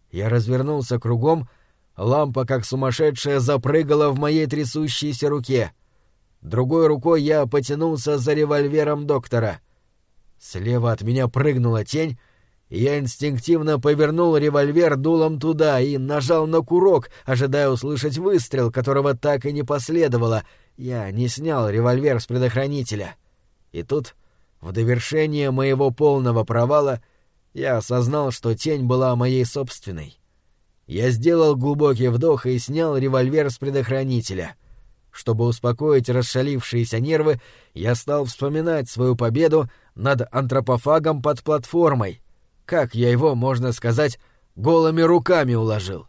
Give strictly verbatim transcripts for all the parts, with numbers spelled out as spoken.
Я развернулся кругом, лампа, как сумасшедшая, запрыгала в моей трясущейся руке. Другой рукой я потянулся за револьвером доктора. Слева от меня прыгнула тень, и я инстинктивно повернул револьвер дулом туда и нажал на курок, ожидая услышать выстрел, которого так и не последовало. Я не снял револьвер с предохранителя. И тут, в довершение моего полного провала, я осознал, что тень была моей собственной. Я сделал глубокий вдох и снял револьвер с предохранителя. Чтобы успокоить расшалившиеся нервы, я стал вспоминать свою победу над антропофагом под платформой. Как я его, можно сказать, голыми руками уложил.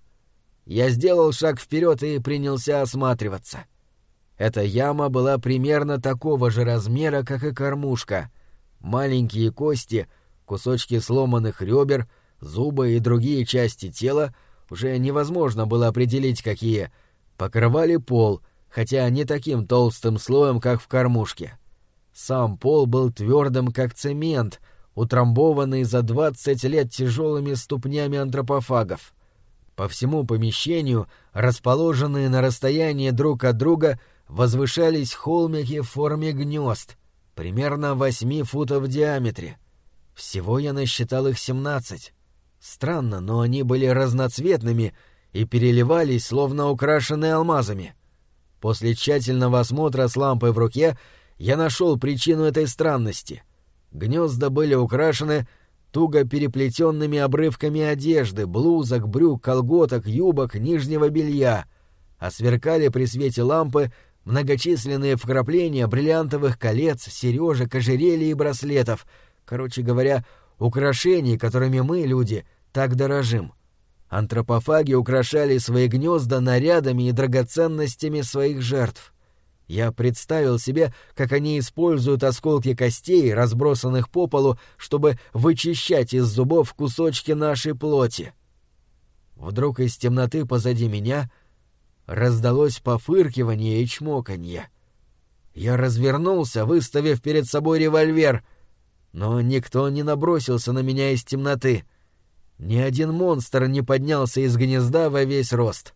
Я сделал шаг вперед и принялся осматриваться. Эта яма была примерно такого же размера, как и кормушка. Маленькие кости, кусочки сломанных ребер, зубы и другие части тела, уже невозможно было определить какие, покрывали пол, хотя не таким толстым слоем, как в кормушке. Сам пол был твердым, как цемент, утрамбованный за двадцать лет тяжелыми ступнями антропофагов. По всему помещению, расположенные на расстоянии друг от друга, возвышались холмики в форме гнезд, примерно восьми футов в диаметре. Всего я насчитал их семнадцать. Странно, но они были разноцветными и переливались, словно украшенные алмазами. После тщательного осмотра с лампой в руке я нашел причину этой странности. Гнезда были украшены туго переплетенными обрывками одежды, блузок, брюк, колготок, юбок, нижнего белья, а сверкали при свете лампы многочисленные вкрапления бриллиантовых колец, сережек, ожерелий и браслетов, короче говоря, украшений, которыми мы, люди, так дорожим. Антропофаги украшали свои гнезда нарядами и драгоценностями своих жертв. Я представил себе, как они используют осколки костей, разбросанных по полу, чтобы вычищать из зубов кусочки нашей плоти. Вдруг из темноты позади меня раздалось пофыркивание и чмоканье. Я развернулся, выставив перед собой револьвер, но никто не набросился на меня из темноты. Ни один монстр не поднялся из гнезда во весь рост.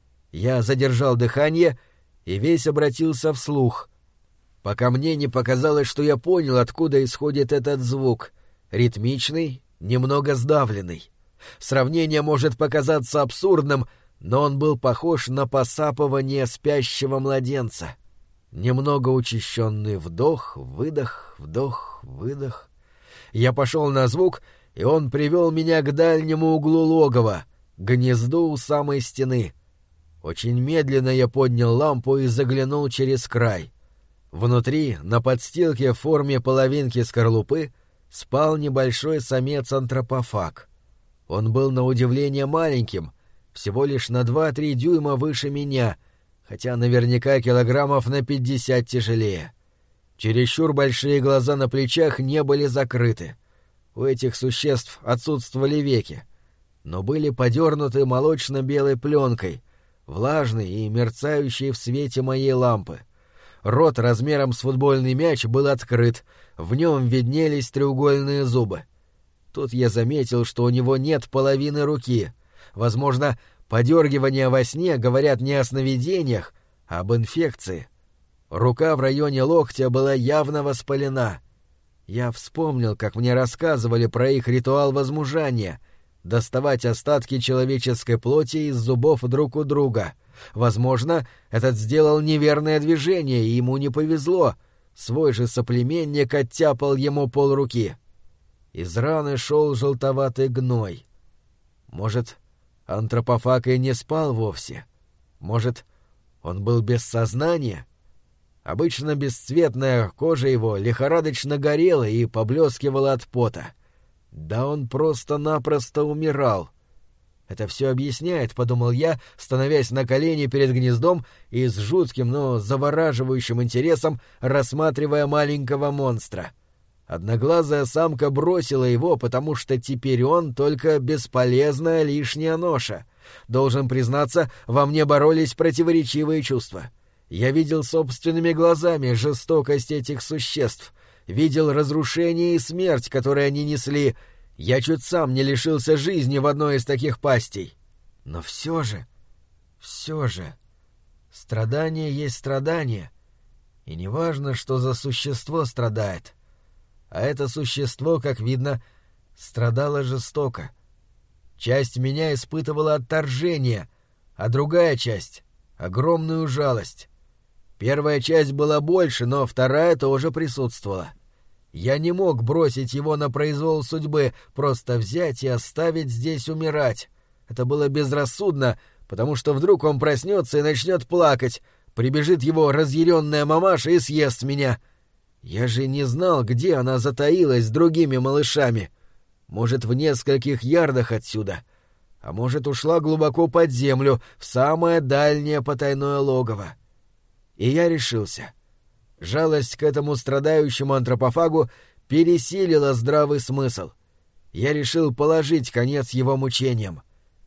Я задержал дыхание и весь обратился вслух, пока мне не показалось, что я понял, откуда исходит этот звук, ритмичный, немного сдавленный. Сравнение может показаться абсурдным, но он был похож на посапывание спящего младенца. Немного учащенный вдох, выдох, вдох, выдох. Я пошел на звук, и он привел меня к дальнему углу логова, к гнезду у самой стены. Очень медленно я поднял лампу и заглянул через край. Внутри, на подстилке в форме половинки скорлупы, спал небольшой самец-антропофаг. Он был на удивление маленьким, всего лишь на два-три дюйма выше меня, хотя наверняка килограммов на пятьдесят тяжелее. Чересчур большие глаза на плечах не были закрыты. У этих существ отсутствовали веки, но были подернуты молочно-белой пленкой, влажный и мерцающий в свете моей лампы. Рот размером с футбольный мяч был открыт, в нем виднелись треугольные зубы. Тут я заметил, что у него нет половины руки. Возможно, подергивания во сне говорят не о сновидениях, а об инфекции. Рука в районе локтя была явно воспалена. Я вспомнил, как мне рассказывали про их ритуал возмужания — доставать остатки человеческой плоти из зубов друг у друга. Возможно, этот сделал неверное движение, и ему не повезло. Свой же соплеменник оттяпал ему полруки. Из раны шел желтоватый гной. Может, антропофаг и не спал вовсе? Может, он был без сознания? Обычно бесцветная кожа его лихорадочно горела и поблескивала от пота. Да он просто-напросто умирал. Это все объясняет, — подумал я, становясь на колени перед гнездом и с жутким, но завораживающим интересом рассматривая маленького монстра. Одноглазая самка бросила его, потому что теперь он только бесполезная лишняя ноша. Должен признаться, во мне боролись противоречивые чувства. Я видел собственными глазами жестокость этих существ, видел разрушение и смерть, которые они несли, Я чуть сам не лишился жизни в одной из таких пастей. Но все же, все же, страдание есть страдание, и неважно, что за существо страдает. А это существо, как видно, страдало жестоко. Часть меня испытывала отторжение, а другая часть — огромную жалость. Первая часть была больше, но вторая тоже присутствовала. Я не мог бросить его на произвол судьбы, просто взять и оставить здесь умирать. Это было безрассудно, потому что вдруг он проснется и начнет плакать, прибежит его разъяренная мамаша и съест меня. Я же не знал, где она затаилась с другими малышами. Может, в нескольких ярдах отсюда, а может, ушла глубоко под землю, в самое дальнее потайное логово. И я решился. Жалость к этому страдающему антропофагу пересилила здравый смысл. Я решил положить конец его мучениям.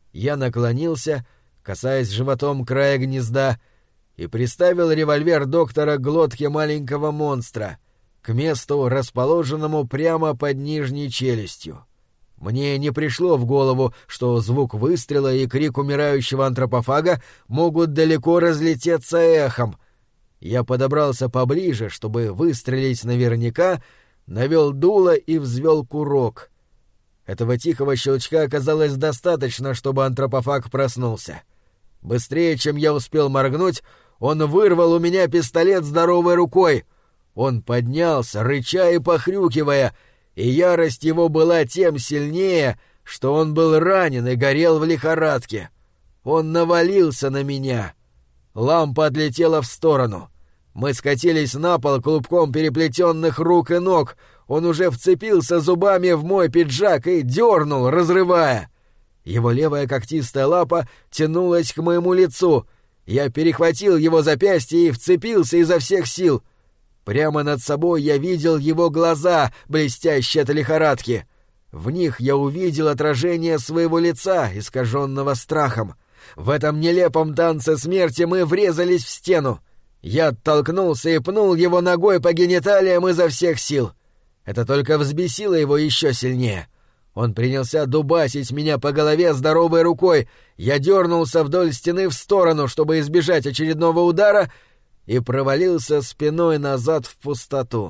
Я наклонился, касаясь животом края гнезда, и приставил револьвер доктора к глотке маленького монстра, к месту, расположенному прямо под нижней челюстью. Мне не пришло в голову, что звук выстрела и крик умирающего антропофага могут далеко разлететься эхом. Я подобрался поближе, чтобы выстрелить наверняка, навел дуло и взвел курок. Этого тихого щелчка оказалось достаточно, чтобы антропофаг проснулся. Быстрее, чем я успел моргнуть, он вырвал у меня пистолет здоровой рукой. Он поднялся, рыча и похрюкивая, и ярость его была тем сильнее, что он был ранен и горел в лихорадке. Он навалился на меня. Лампа отлетела в сторону. Мы скатились на пол клубком переплетенных рук и ног. Он уже вцепился зубами в мой пиджак и дернул, разрывая. Его левая когтистая лапа тянулась к моему лицу. Я перехватил его запястье и вцепился изо всех сил. Прямо над собой я видел его глаза, блестящие от лихорадки. В них я увидел отражение своего лица, искаженного страхом. В этом нелепом танце смерти мы врезались в стену. Я оттолкнулся и пнул его ногой по гениталиям изо всех сил. Это только взбесило его еще сильнее. Он принялся дубасить меня по голове здоровой рукой. Я дернулся вдоль стены в сторону, чтобы избежать очередного удара, и провалился спиной назад в пустоту.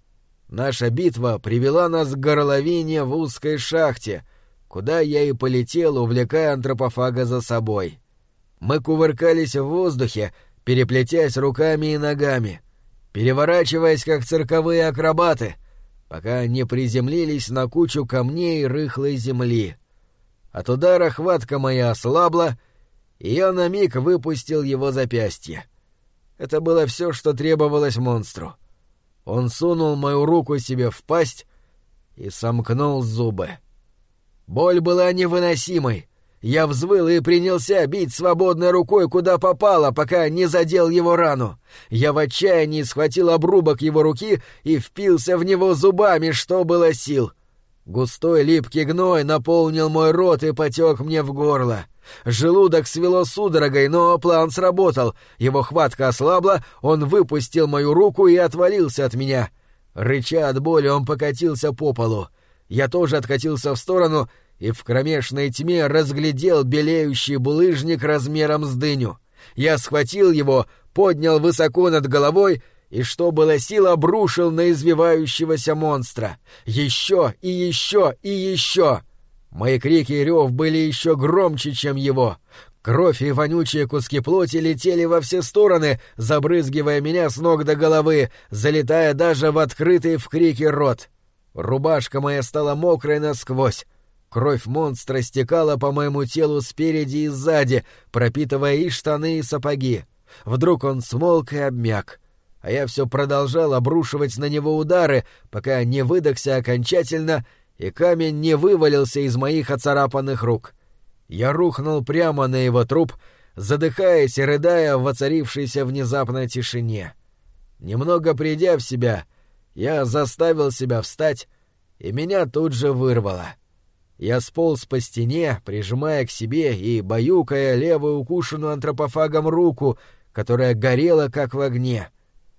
Наша битва привела нас к горловине в узкой шахте, куда я и полетел, увлекая антропофага за собой. Мы кувыркались в воздухе, переплетясь руками и ногами, переворачиваясь, как цирковые акробаты, пока не приземлились на кучу камней и рыхлой земли. От удара хватка моя ослабла, и я на миг выпустил его запястье. Это было все, что требовалось монстру. Он сунул мою руку себе в пасть и сомкнул зубы. Боль была невыносимой. Я взвыл и принялся бить свободной рукой куда попало, пока не задел его рану. Я в отчаянии схватил обрубок его руки и впился в него зубами, что было сил. Густой липкий гной наполнил мой рот и потек мне в горло. Желудок свело судорогой, но план сработал. Его хватка ослабла, он выпустил мою руку и отвалился от меня. Рыча от боли, он покатился по полу. Я тоже откатился в сторону и в кромешной тьме разглядел белеющий булыжник размером с дыню. Я схватил его, поднял высоко над головой и, что было сил, обрушил на извивающегося монстра. Еще и еще и еще! Мои крики и рев были еще громче, чем его. Кровь и вонючие куски плоти летели во все стороны, забрызгивая меня с ног до головы, залетая даже в открытый в крике рот. Рубашка моя стала мокрой насквозь. Кровь монстра стекала по моему телу спереди и сзади, пропитывая и штаны, и сапоги. Вдруг он смолк и обмяк, а я все продолжал обрушивать на него удары, пока не выдохся окончательно, и камень не вывалился из моих оцарапанных рук. Я рухнул прямо на его труп, задыхаясь и рыдая в воцарившейся внезапной тишине. Немного придя в себя, я заставил себя встать, и меня тут же вырвало. Я сполз по стене, прижимая к себе и баюкая левую укушенную антропофагом руку, которая горела как в огне.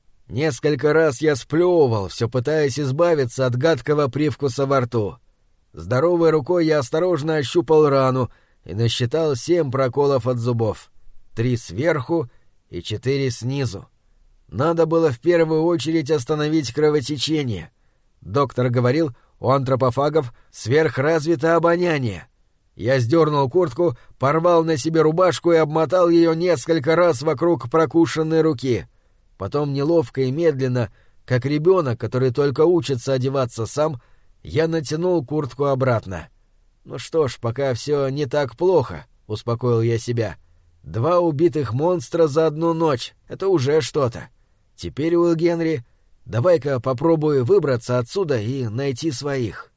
Несколько раз я сплёвывал, все пытаясь избавиться от гадкого привкуса во рту. Здоровой рукой я осторожно ощупал рану и насчитал семь проколов от зубов. Три сверху и четыре снизу. Надо было в первую очередь остановить кровотечение. Доктор говорил, у антропофагов сверхразвито обоняние. Я сдернул куртку, порвал на себе рубашку и обмотал ее несколько раз вокруг прокушенной руки. Потом неловко и медленно, как ребенок, который только учится одеваться сам, я натянул куртку обратно. «Ну что ж, пока все не так плохо», — успокоил я себя. «Два убитых монстра за одну ночь — это уже что-то. Теперь, Уилл Генри, давай-ка попробую выбраться отсюда и найти своих».